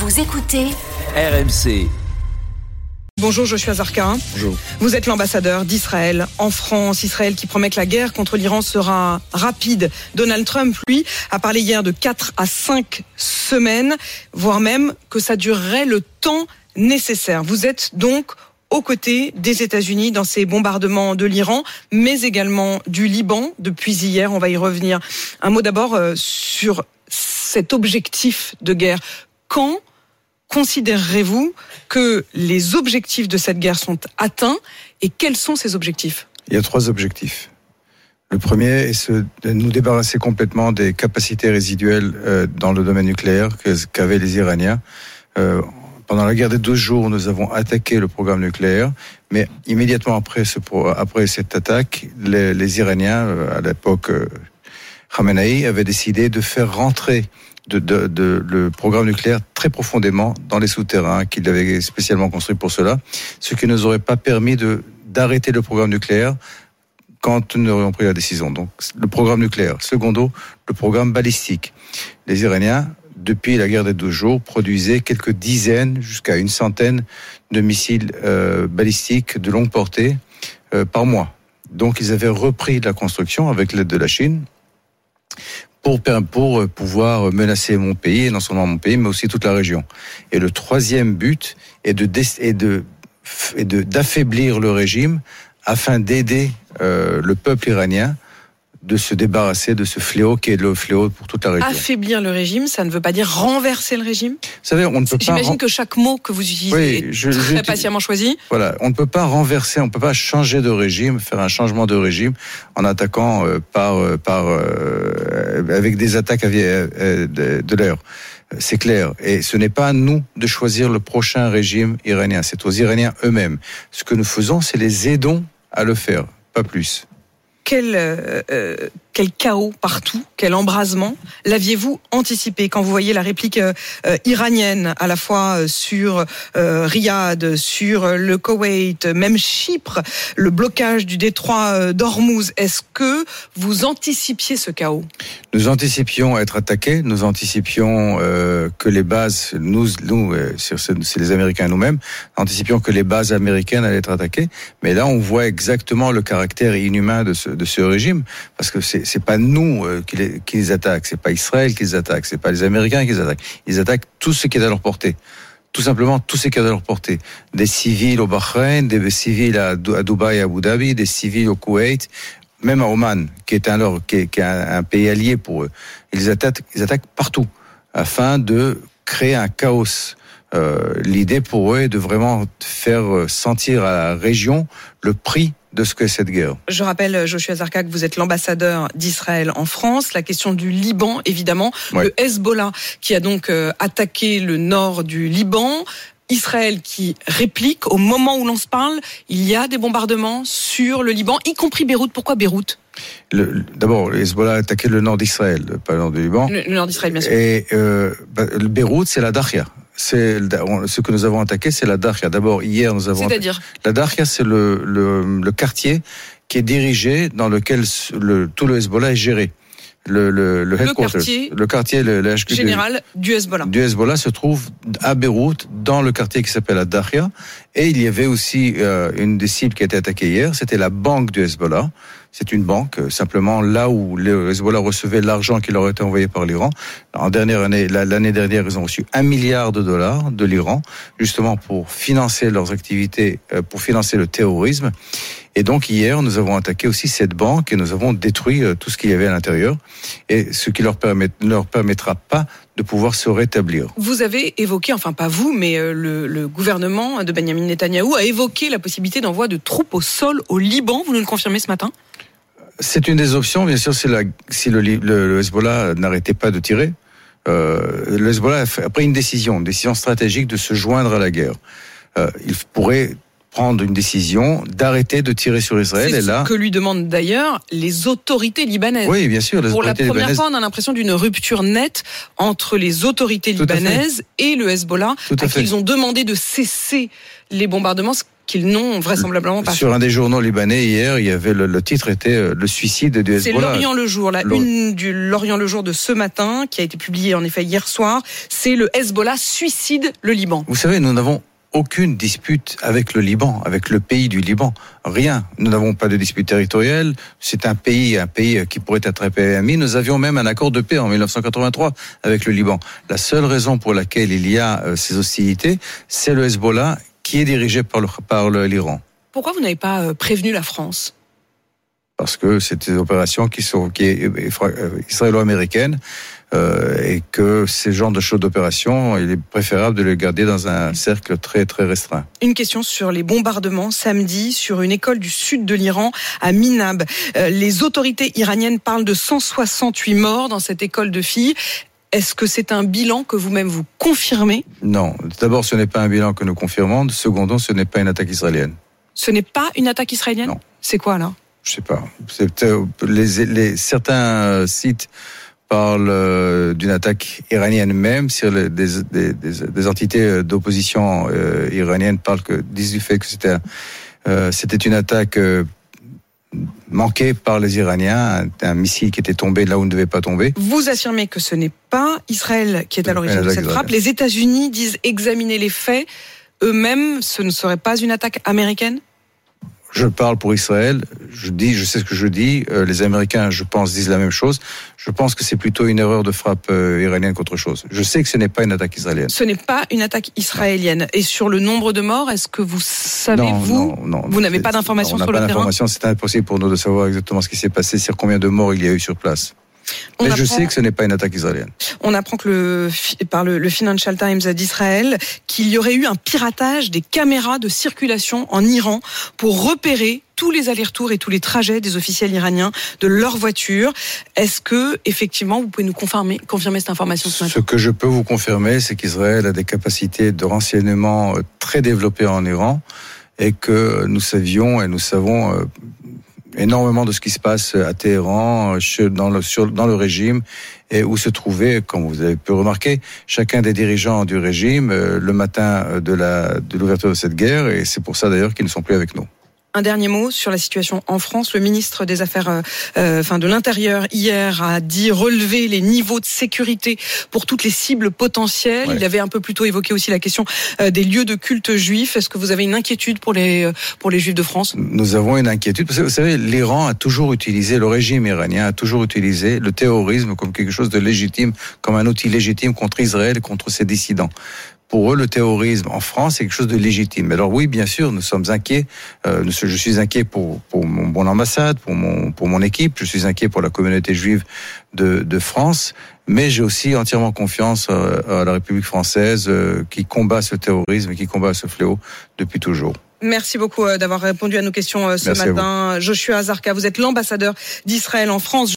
Vous écoutez RMC. Bonjour Joshua Zarka. Bonjour. Vous êtes l'ambassadeur d'Israël en France. Israël qui promet que la guerre contre l'Iran sera rapide. Donald Trump, lui, a parlé hier de 4 à 5 semaines, voire même que ça durerait le temps nécessaire. Vous êtes donc aux côtés des États-Unis dans ces bombardements de l'Iran, mais également du Liban depuis hier. On va y revenir. Un mot d'abord sur cet objectif de guerre. Quand considérerez-vous que les objectifs de cette guerre sont atteints et quels sont ces objectifs ? Il y a 3 objectifs. Le premier est de nous débarrasser complètement des capacités résiduelles dans le domaine nucléaire qu'avaient les Iraniens. Pendant la guerre des 12 jours, nous avons attaqué le programme nucléaire, mais immédiatement après cette attaque, les Iraniens, à l'époque Khamenei, avaient décidé de faire rentrer le programme nucléaire très profondément dans les souterrains qu'ils avaient spécialement construits pour cela, ce qui ne nous aurait pas permis d'arrêter le programme nucléaire quand nous aurions pris la décision. Donc le programme nucléaire. Secondo, le programme balistique. Les Iraniens, depuis la guerre des 12 jours, produisaient quelques dizaines jusqu'à une centaine de missiles balistiques de longue portée par mois. Donc ils avaient repris la construction avec l'aide de la Chine pour pouvoir menacer mon pays, et non seulement mon pays, mais aussi toute la région. Et le troisième but est d'affaiblir le régime afin d'aider le peuple iranien de se débarrasser de ce fléau qui est le fléau pour toute la région. Affaiblir le régime, ça ne veut pas dire renverser le régime ? Vous savez, on ne peut pas... J'imagine que chaque mot que vous utilisez est très patiemment choisi. Voilà, on ne peut pas renverser, on ne peut pas changer de régime, faire un changement de régime en attaquant avec des attaques de l'air. C'est clair. Et ce n'est pas à nous de choisir le prochain régime iranien. C'est aux Iraniens eux-mêmes. Ce que nous faisons, c'est les aidons à le faire, pas plus. Quel chaos partout, quel embrasement l'aviez-vous anticipé quand vous voyez la réplique iranienne à la fois sur Riyad, sur le Koweït, même Chypre, le blocage du détroit d'Ormuz? Est-ce que vous anticipiez ce chaos? Nous anticipions être attaqués, nous anticipions que les bases, c'est les Américains nous-mêmes, anticipions que les bases américaines allaient être attaquées, mais là on voit exactement le caractère inhumain de ce régime, parce que c'est pas nous qui les attaquent, c'est pas Israël qui les attaque, c'est pas les Américains qui les attaquent. Ils attaquent tout ce qui est à leur portée. Tout simplement, tout ce qui est à leur portée. Des civils au Bahreïn, des civils à Dubaï et à Abu Dhabi, des civils au Koweït, même à Oman, qui est un pays allié pour eux. Ils attaquent partout, afin de créer un chaos. L'idée pour eux est de vraiment faire sentir à la région le prix de ce qu'est cette guerre. Je rappelle, Joshua Zarka, que vous êtes l'ambassadeur d'Israël en France. La question du Liban, évidemment. Ouais. Le Hezbollah qui a donc attaqué le nord du Liban. Israël qui réplique. Au moment où l'on se parle, il y a des bombardements sur le Liban, y compris Beyrouth. Pourquoi Beyrouth ? D'abord, le Hezbollah a attaqué le nord d'Israël, pas le nord du Liban. Le nord d'Israël, bien sûr. Et le Beyrouth, c'est la Darya. Ce que nous avons attaqué, c'est la Darya. D'abord, hier, nous avons... C'est-à-dire ? La Darya, c'est le quartier qui est dirigé, dans lequel tout le Hezbollah est géré. Le quartier général du Hezbollah. Du Hezbollah se trouve à Beyrouth, dans le quartier qui s'appelle la Darya. Et il y avait aussi une des cibles qui a été attaquée hier, c'était la banque du Hezbollah. C'est une banque, simplement là où le Hezbollah recevait l'argent qui leur était envoyé par l'Iran. L'année dernière, ils ont reçu $1 milliard de l'Iran, justement pour financer leurs activités, pour financer le terrorisme. Et donc hier, nous avons attaqué aussi cette banque et nous avons détruit tout ce qu'il y avait à l'intérieur, et ce qui ne leur permettra pas de pouvoir se rétablir. Vous avez évoqué, enfin pas vous, mais le gouvernement de Benjamin Netanyahou a évoqué la possibilité d'envoi de troupes au sol au Liban. Vous nous le confirmez ce matin ? C'est une des options, bien sûr, si le Hezbollah n'arrêtait pas de tirer. Le Hezbollah a pris une décision stratégique de se joindre à la guerre. Il pourrait prendre une décision d'arrêter de tirer sur Israël. C'est ce que lui demandent d'ailleurs les autorités libanaises. Oui, bien sûr. Pour la première fois, on a l'impression d'une rupture nette entre les autorités libanaises et le Hezbollah, à qui ils ont demandé de cesser les bombardements, ce qu'ils n'ont vraisemblablement pas. Sur un des journaux libanais hier, il y avait le titre était le suicide du Hezbollah. C'est L'Orient le jour, une du L'Orient le jour de ce matin, qui a été publiée en effet hier soir. C'est le Hezbollah suicide le Liban. Vous savez, nous n'avons aucune dispute avec le Liban, avec le pays du Liban. Rien. Nous n'avons pas de dispute territoriale. C'est un pays qui pourrait être un pays ami. Nous avions même un accord de paix en 1983 avec le Liban. La seule raison pour laquelle il y a ces hostilités, c'est le Hezbollah qui est dirigé par l'Iran. Pourquoi vous n'avez pas prévenu la France ? Parce que c'est des opérations qui est israélo-américaines et que ces genres de choses d'opérations, il est préférable de les garder dans un cercle très très restreint. Une question sur les bombardements samedi sur une école du sud de l'Iran à Minab. Les autorités iraniennes parlent de 168 morts dans cette école de filles. Est-ce que c'est un bilan que vous-même vous confirmez ? Non. D'abord, ce n'est pas un bilan que nous confirmons. Secondon, ce n'est pas une attaque israélienne. Ce n'est pas une attaque israélienne ? Non. C'est quoi alors ? Je sais pas. Certains sites parlent d'une attaque iranienne même. Sur des entités d'opposition iranienne disent du fait que c'était une attaque manquée par les Iraniens, un missile qui était tombé là où il ne devait pas tomber. Vous affirmez que ce n'est pas Israël qui est à l'origine de cette frappe. Les États-Unis disent examiner les faits. Eux-mêmes, ce ne serait pas une attaque américaine ? Je parle pour Israël, je sais ce que je dis, les Américains, je pense, disent la même chose. Je pense que c'est plutôt une erreur de frappe iranienne qu'autre chose. Je sais que ce n'est pas une attaque israélienne. Ce n'est pas une attaque israélienne. Et sur le nombre de morts, est-ce que vous savez, vous n'avez pas d'informations sur le terrain ? On n'a pas d'informations, c'est impossible pour nous de savoir exactement ce qui s'est passé, sur combien de morts il y a eu sur place. Mais je sais que ce n'est pas une attaque israélienne. On apprend que par le Financial Times d'Israël qu'il y aurait eu un piratage des caméras de circulation en Iran pour repérer tous les allers-retours et tous les trajets des officiels iraniens de leur voiture. Est-ce que, effectivement, vous pouvez nous confirmer cette information ce matin ? Ce que je peux vous confirmer, c'est qu'Israël a des capacités de renseignement très développées en Iran et que nous savions et nous savons énormément de ce qui se passe à Téhéran, dans le régime, et où se trouvait, comme vous avez pu remarquer, chacun des dirigeants du régime le matin de l'ouverture de cette guerre, et c'est pour ça d'ailleurs qu'ils ne sont plus avec nous. Un dernier mot sur la situation en France. Le ministre des Affaires, de l'Intérieur hier a dit relever les niveaux de sécurité pour toutes les cibles potentielles. Ouais. Il avait un peu plus tôt évoqué aussi la question des lieux de culte juifs. Est-ce que vous avez une inquiétude pour les juifs de France ? Nous avons une inquiétude parce que vous savez, le régime iranien a toujours utilisé le terrorisme comme quelque chose de légitime, comme un outil légitime contre Israël et contre ses dissidents. Pour eux, le terrorisme en France, c'est quelque chose de légitime. Alors oui, bien sûr, nous sommes inquiets. Je suis inquiet pour mon ambassade, pour mon équipe. Je suis inquiet pour la communauté juive de France. Mais j'ai aussi entièrement confiance à la République française qui combat ce terrorisme et qui combat ce fléau depuis toujours. Merci beaucoup d'avoir répondu à nos questions ce matin. Joshua Zarka, vous êtes l'ambassadeur d'Israël en France.